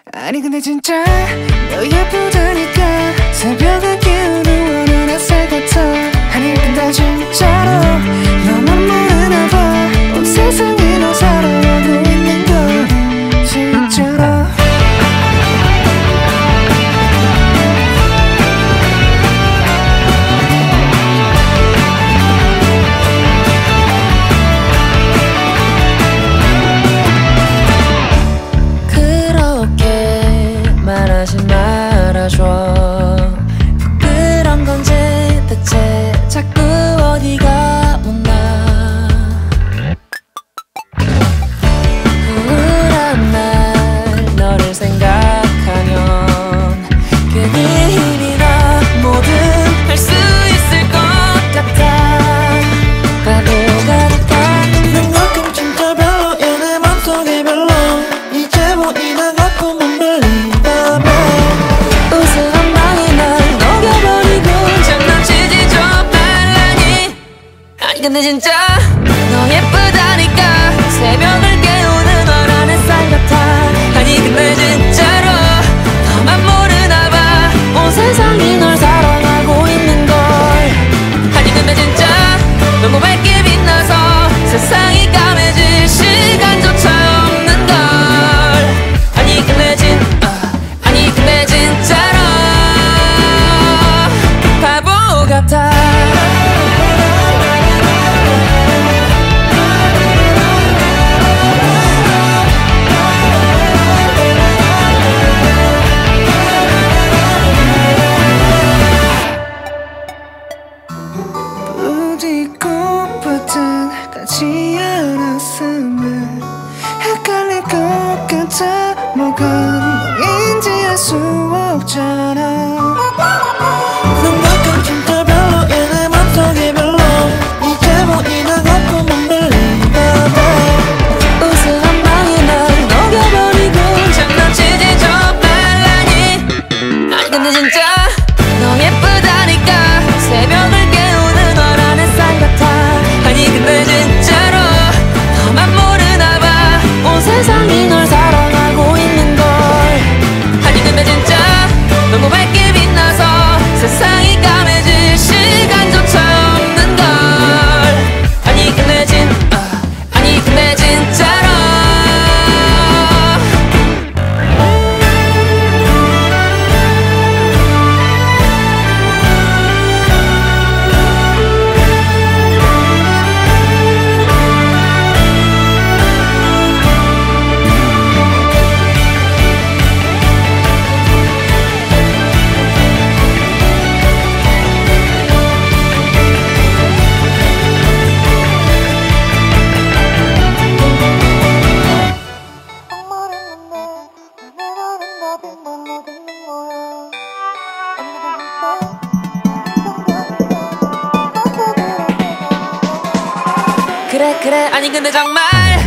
아니 근데 진짜 너 예쁘다니까 새벽을 깨우는 원한 햇살 같아. 아니 근데 진짜로 너만 모르나 봐. 온 세상이 너 사랑하고 있는 걸 진짜로. 말하지 말아줘. 부끄러운 건지 대체 자꾸 어디가 못나. 우울한 날 너를 생각하면 괜히 힘이 나. 뭐든 할 수 있을 것 같아. 바보 같아. 넌 가끔 진짜 별로야. 내 맘속에 별로. 이제 보이나 갖고 못 별리. 우스한 방이 날 녹여버리고 장난치지 좀 말라니. 아니 근데 진짜 너 예쁘다니까 새벽을 깨우는 환한 햇살 같아. 아니 근데 진짜로 너만 모르나 봐. 온 세상이 널 사랑하고 있는 걸. 아니 근데 진짜 너무 밝게 빛나서 세상이 까매질 시간조차 없는 걸. 아니 근데 진짜로 바보 같아. 부디고부터 가지 않았으면 헷갈릴 것 같아. 뭐가 너인지 알 수 없잖아. 넌 가끔 진짜 별로야. 내 맘속에 별로. 이제 보이나 갖고 못 별리나 봐. 우스한 방이 날 녹여버리고 장난치지 좀 말라니. 아니 근데 진짜 너 예쁘다니까 새벽을 깨우는 환한 햇살 같아. 아니 근데 진짜로 너만 모르나 봐. 온 세상이 널 사랑하고 있는 걸. 아니 근데 진짜 너무 밝게 빛나서 세상이 까매질 시간조차 없는 걸. 아니 근데 진짜로 그래 아니 근데 정말